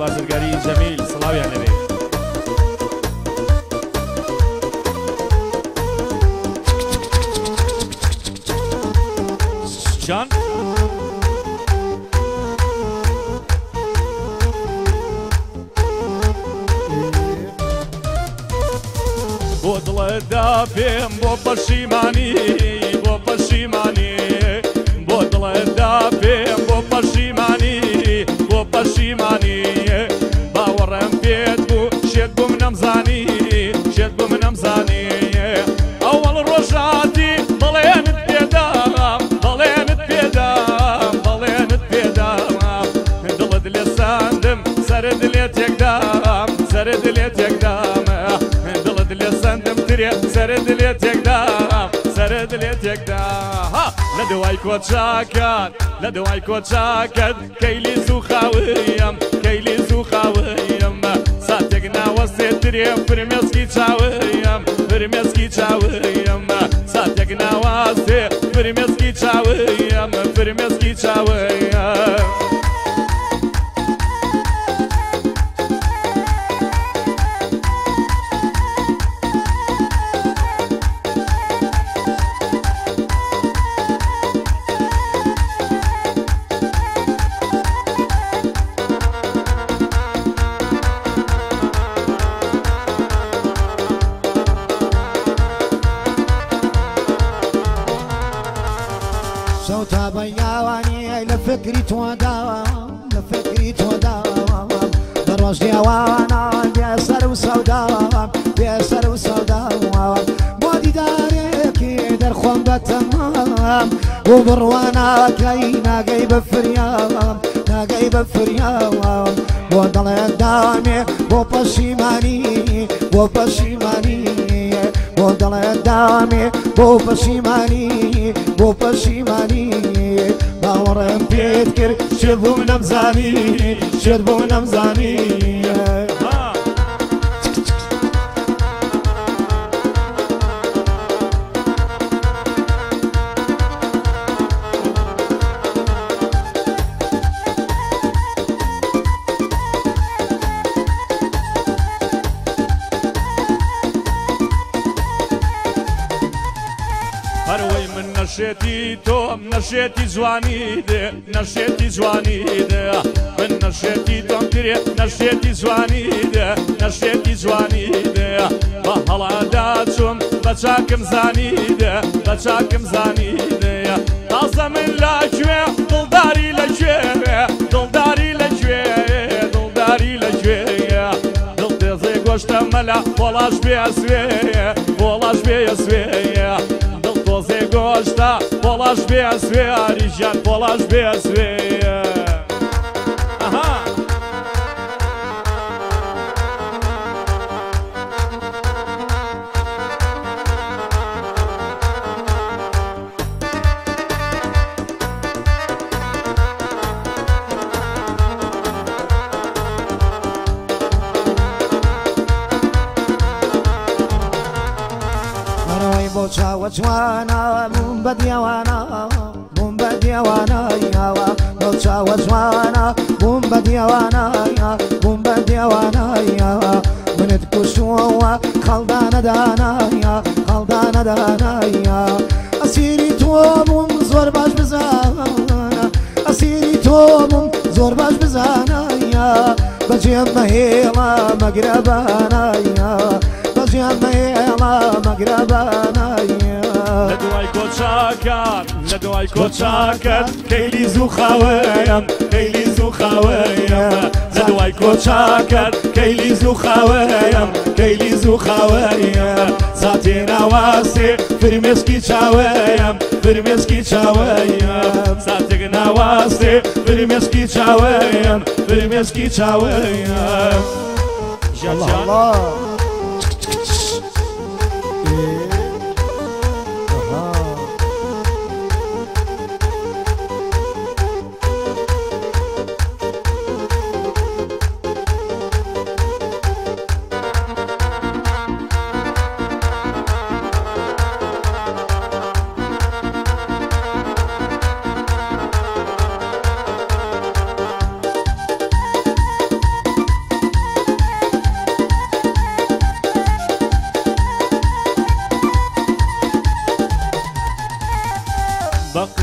بازرگاری جەمیل سڵاویان لەبێ جان بۆ دڵەدا پێم بۆ پەشیمانی بۆ پەشیمانی بۆ دڵەدا پێم بۆ پەشیمانی بۆ پەشیمانی باوەڕێم پێت بوو شێت بووم نەمزانی شێت بووم نەمزانی ئەوەڵ ڕۆژاتی بەڵێنت پێدام بەڵێنت پێدام بەڵێنت پێدام دڵت لێ ساندم سەرت لێ تێکدام سەرت لێ تێکدام دڵت لێ ساندم ترێ سەرت لێ تێکدام سەرت لێ تێکدام لە دوای کۆچاکات لە دوای کۆچاکەت کەیلی زوو خاویم کەیلی زوو خاویم ساتێک ناوەستێ ترێ فرمێسکی چاویم فرمێسکی چاویم ساتێک ناوەستێ فرمێسکی چاویم فرمێسکی چاویم صوتا بياواني لفكري توداوام لفكري توداوام دروش ديوانا بيسر وسوداوام بيسر وسوداوام مودي داريكي در خوان بتمام وبروانا كي ناقي بفريام ناقي بفريام وضل دامي وبشيماني وبشيماني وضل دامي وبشيماني وبشيماني باورم بيتكر شربو نمزاني شربو نمزاني هەروەی من نەشێتی تۆم نەشێتی جوانی دێ نەشێتی جوانی دێ من نەشێتی تۆم کرێ نەشێتی جوانی دێ نەشێتی جوانی دێ بە هەڵادا چوم بە چاکم زانی دێ بە چاکم زانی دێ تازە من لەکوێ دڵداری لەکوێ دڵداری لەکوێ دڵداری لەکوێ دڵ تێزەی گۆشتە مەلا وەڵاش بێ سوێ وەڵاش بێ سوێ تۆزێ گۆشتا پۆڵاش بێ سوێ ئاریژان پۆڵاش بێ سوێ بوچا وچوانا من بديوانا من بديوانا يا بوچا وچوانا من بديوانا من بديوانا يا من تكشوا خلدانا دانا يا خلدانا دانا يا اسيري توم زور باش بزانا اسيري توم زور باش بزانا يا بجينا هيلا مقربانا يا بجينا هيلا مقربانا لدوای کۆچاکات لەدوای کۆچاکەت کەیلی زوو خاوەیەم کەیلی زوو خاوەیەم لەدوای کۆچاکەت کەیلی زوو خاوەیەم کەیلی زوو خاوەیەم ساتێ ناواسێ فرمێسکی چاوەیەم فرمێسکی چاوەیەم ساتێک ناواسێ فرمێسکی چاوەیەم فرمێسکی چاوەیەم الله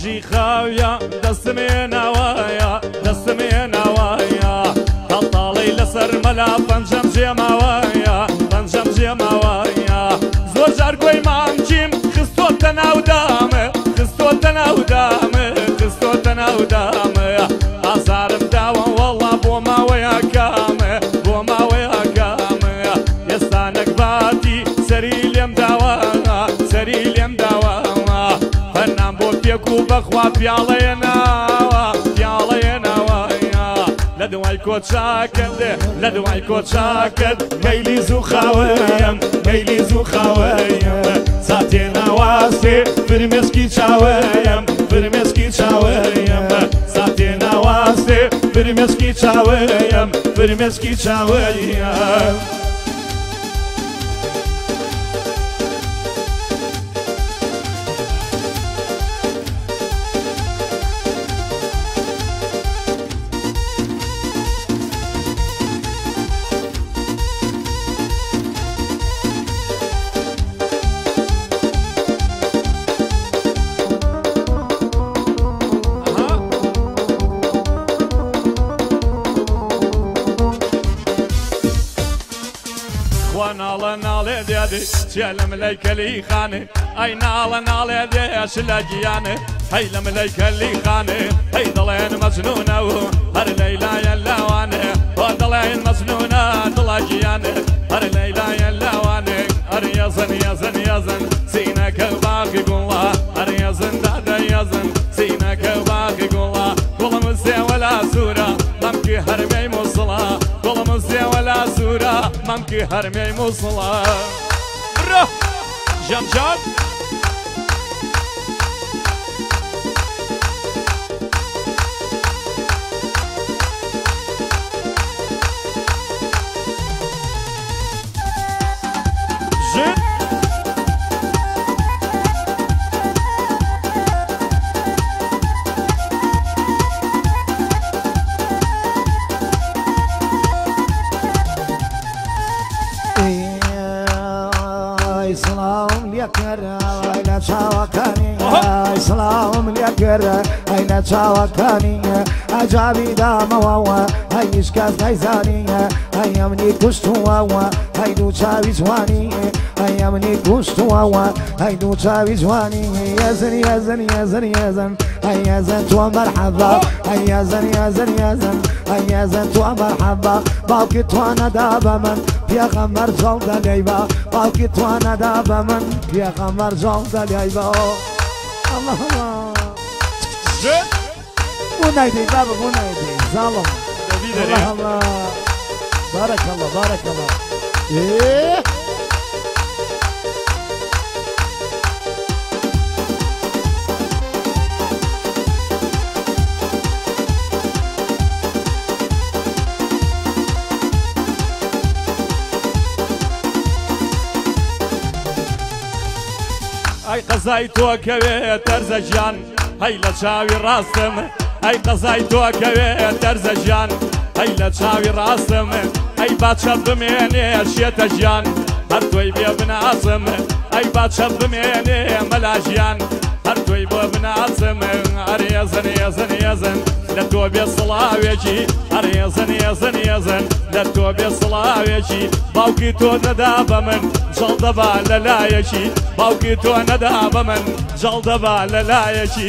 ڕۆژی خاویە دەستمێنەوەیە دەستمێنەوەیە تەڵتاڵەی لەسەر مەلا پەنجەم جێماوەیە پەنجەم جێماوەیە زۆر جار گوێی مامچیم خستۆتە ناودامە خستۆتە ناودامە خستۆتە ناودامە ئازارم داوە وەڵا بۆ ماوەیە کامە بۆ ماوەیە کامە ئێستا نەکباتی سەری لێم داوە سەری لێم داوە هەرنام بۆ پێک و بەخوا پیاڵەیە ناوە پیاڵەیە ناوەیە لە دوای کۆچاکرد لە دوای کۆچاکرد مەیلی زوو خاوەیەم مەیلی زوو خاوەیەم ساتێ ناوازێ فرمێسکی چاوەیەم فرمێسکی چاوەیەم ساتێ ناوازێ فرمێسکی چاوەیەم فرمێسکی چاوەیەم ناڵە ناڵێ دێدێ چێ لە ملەی کەلی خانێ ئەی ناڵە ناڵێ دێش لە گیانێ هەی لە ملەی کەلی خانێ هەی دەڵێن مەجنونە و هەر لەیلایە لاوانێ بۆ دەڵێن مەجنونە دڵە گیانێ هەر لەیلایە لاوانێ هەر یەزن یەزن یەزن سینەکە باقی گوڵە هەر یەزن دادە یەزن سینەکە باقی گوڵە گوڵم سێوە لا سوورە مەمکی هەرمەی مووسڵە گوڵم سێوە لا سوورە مەمکی هەرمەی مووسڵە برۆ ژەمجان سلام لێکرد ئەینە چاوەکانیە ئەجابی دامەوەوە هەیش کەس نەیزانیە هەیە منی کوشتووەوە هەی دوو چاوی جوانی هەیە منی کوشتووەوە هەی دوو چاوی جوانی یەزن یەزن یەزن یەزن هەی یەزن تۆ مەرحەبا هەی یەزن یەزن یەزن هەی یەزن تۆ مەرحەبا باوکی توانەدا بە من پێغەمبەر جەڵ دەلێیبە باوکی توانەدا بە من پێغەمبەر جەڵ دەلێیبە الله الله ونايدي بابا ونايدي ظالم الله الله بارك الله بارك الله ايه ئەی قەزای تۆکەوێ تەرزە ژیان هەی لە چاوی ڕاستم ئەی قەزای تۆکەوێ تەرزە ژیان هەی لە چاوی ڕاستم ئەی باچە بمێنێ شێتە ژیان هەر تۆی بێ بناسم ئەی باچە بمێنێ مەلا ژیان هەر تۆی بۆ بناسم هەر یەزن یەزن یەزن لە تۆ بێ سڵاوێکی هەر یەزن یەزن یەزن لە تۆ بێ سڵاوێکی باوکی تۆ نەدا بە من جەڵ دەبا لە لایەکی باوکی تۆ نەدا بە من جەڵ دەبا لە لایەکی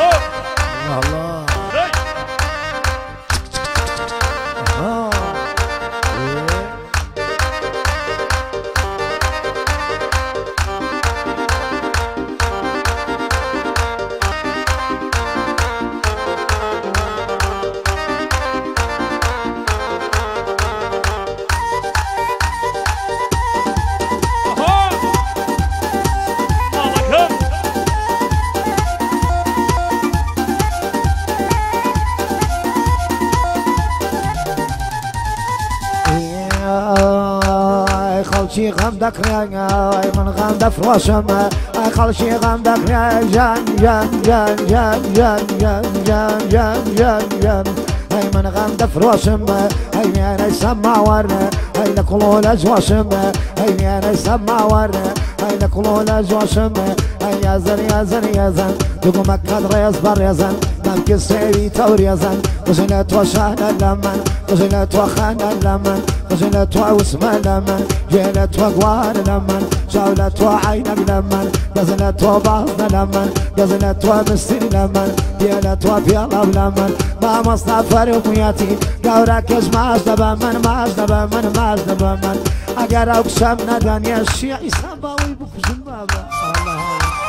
خەڵکی غەم دەکرێن من غەم دەفرۆشم ئەی خەڵکی غەم دەکرێن ژان ژان ژان ژان ژان ژان ژان ژان ژان ژان ئەی من غەم دەفرۆشم ئەی وێنەی سەماوەرە ئەی لە کڵۆ لە جۆشم ئەی وێنەی سەماوەرە ئەی لە کڵۆ لە جۆشم ئەی يا زن دوكو مكاد ريز بريزن نمكي سيري توريزن وزنت وشان اللمن وزنت وخان اللمن وزنت واسم اللمن جيلت وقوار اللمن جولت وعين اللمن يزنت وباصن اللمن يزنت ومستن اللمن جيلت وبيلا اللمن ما مصطفى رمياتي دورك ماش دبمن ماش دبمن ماش دبمن اگر اقسم ندن يا الشيعي سباوي بكزن بابا الله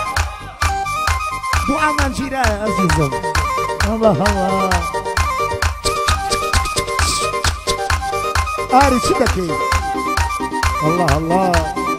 دعا من جيرا عزيزم الله الله آري شدكي الله الله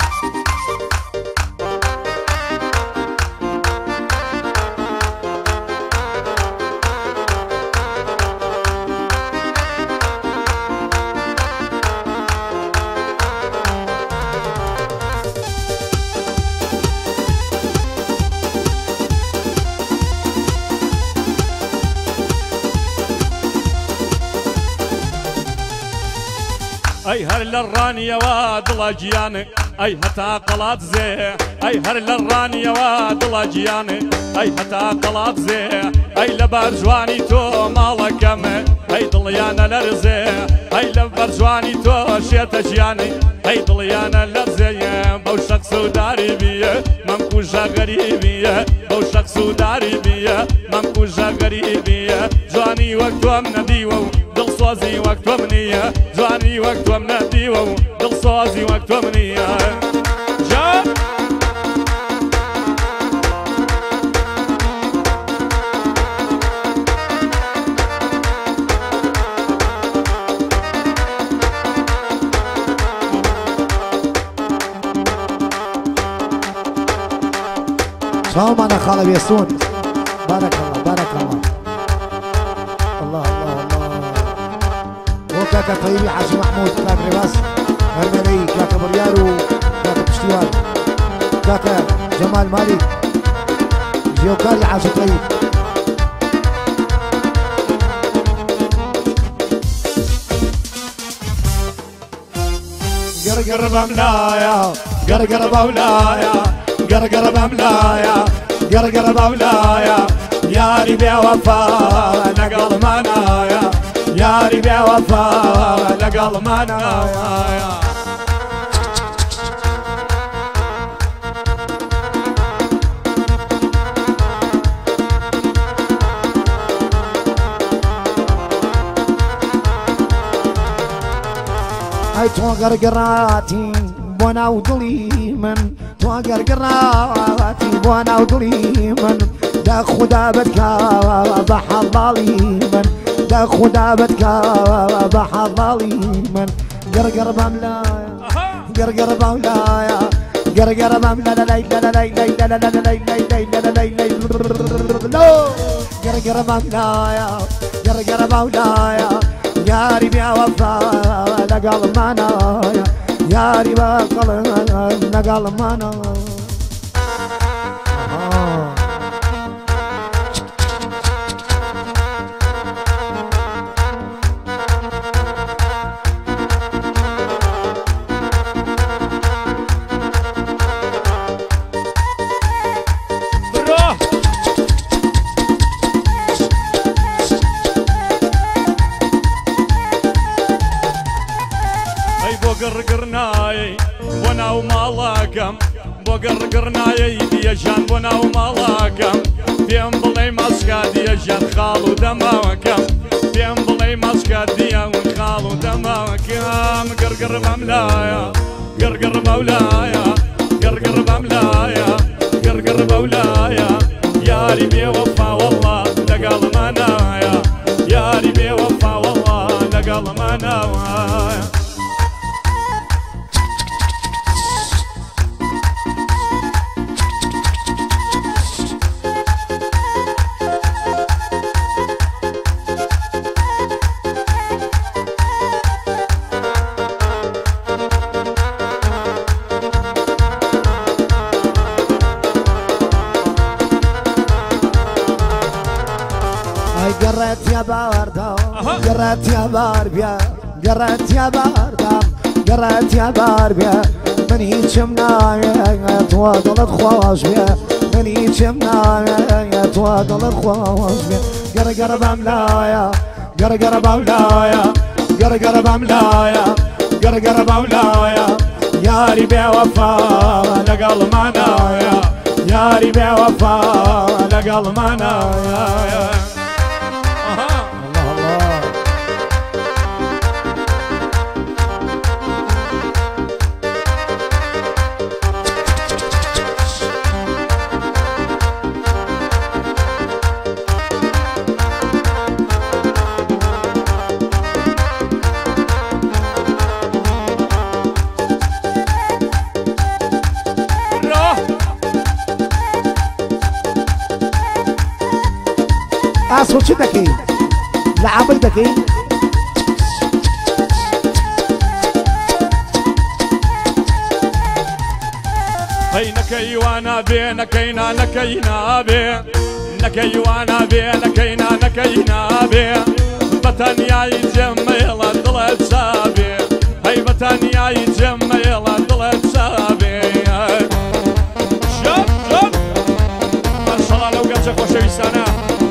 اي هر للراني واد لاجياني اي هتا قلات زي اي هر للراني واد لاجياني اي هتا قلات زي اي لبرجواني تو مالكم اي ضليانا لرزي اي لبرجواني تو شيتجياني اي ضليانا لرزي بو شخص وداري بيه ممكوجا غريبيه بو شخص وداري بيه ممكوجا غريبيه جواني وقتو من ديوو دل صوزي وقتو منيه جواني وقتو من ديوو دل صوزي وقتو منيه جا شو معنا خالد ياسون بارك الله بارك الله الله الله الله وكاكا طيبي حاجي محمود كاكا ريباس هرماني كاكا بريارو كاكا بشتوال كاكا جمال مالك جيوكاري حاجي طيب قرقر بملايا قرقر بولايا قرقر بملايا قرقر بولايا يا ربي وفا نقل منايا يا ربي وفا نقل منايا هاي تو قرقراتي بونا وضلي من تو قرقراتي بونا وضلي من دا خدا بدكا بحضالي من دا خدا بدكا بحضالي من قرقر بملايا قرقر بملايا قرقر بملايا لا لا لا لا لا لا لا لا لا لا قرقر بملايا قرقر بملايا يا ربي يا وفا لقل منايا يا ربي لقل منايا قرقرناي وانا ومالاكم بقرقرناي يا جان وانا ومالاكم فيهم بلي مسكاد يا جان خالو دماكم فيهم بلي مسكاد يا خالو دماكم قرقر بملايا قرقر مولايا قرقر بملايا قرقر مولايا يا ربي وفا والله لقال منايا يا ربي وفا والله لقال منايا قرأت يا باردة قرأت يا باربيا قرأت يا باردة قرأت يا باربيا من هيك منايا تواضلت خواش بيا مني تمنايا توادل الخواص قرقر بملايا قرقر بملايا قرقر بملايا قرقر بملايا يا ربي وفا لقل منايا يا ربي وفا لقل منايا أصوت دكي لعبي دكي هي نكي وانا بي نكينا نكينا بي نكي وانا بي نكينا نكينا بي بطن يا يجمل ضلت سابي هي بطن يا يجمل ضلت سابي شوف شوف ما شاء الله لو قد خوشي سنه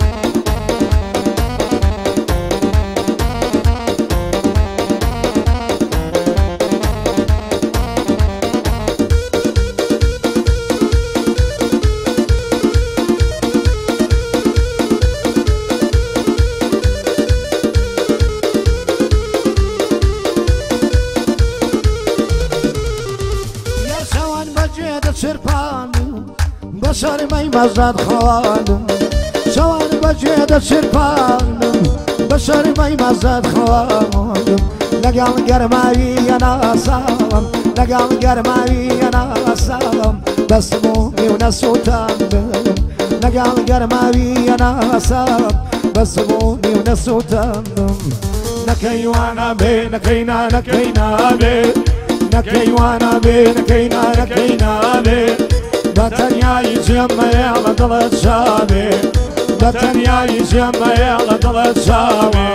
سرپانم بسر می مزد خوانم سوان بجید سرپانم بسر می مزد خوانم لگم گرمایی ناسام لگم گرمایی ناسام بس مومی و نسوتم لگم گرمایی ناسام بس مومی و نسوتم نکی وانا بی نکینا نکینا بی نكي وانا بي نكينا نكينا بي بطنيا يجمع يلا ضلت شابي بطنيا يجمع يلا ضلت شابي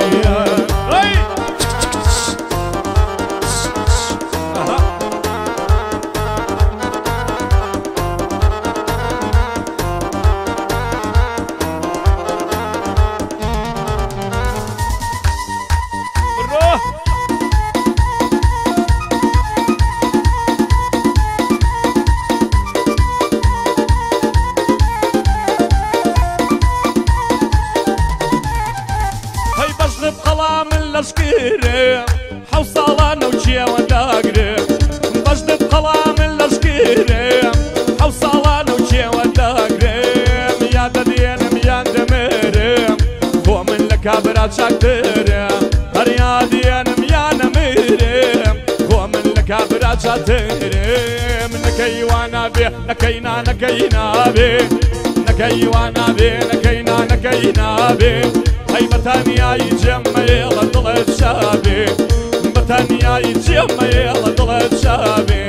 بقلام الاشكيري حوصلة وجيه وداقري بجد بقلام الاشكيري حوصلة وجيه وداقري يا ددين يا دميري هو من الكابرات شاكتيري هر يا دين يا نميري هو من الكابرات شاكتيري نكي وانا بي نكينا نكينا بي نكي وانا بي نكينا نكينا بي هي بطانيا يجمع يلا ضلت شابي بطانيا يجمع يلا ضلت شابي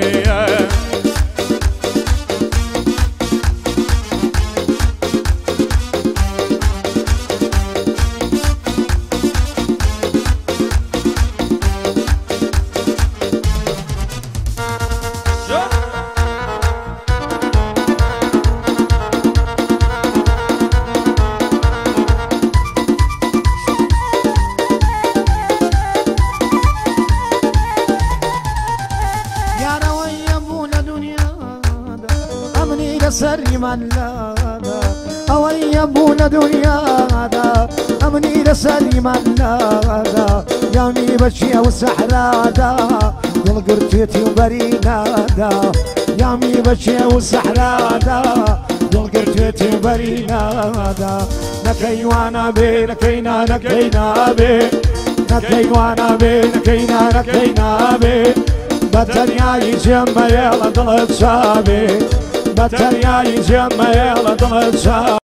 سري من لادا أوي يبونا دنيا دا أمني لسري من لادا يومي بشي والسحرة دا دل قرتيتي وبرينا دا يومي بشي والسحرة دا دل قرتيتي وبرينا دا نكي وانا بي نكينا نكينا بي نكي وانا بي نكينا نكينا بي بطنيا يجمع يلا ضلت شابي بطنيا يجمع يلا ضلت شابي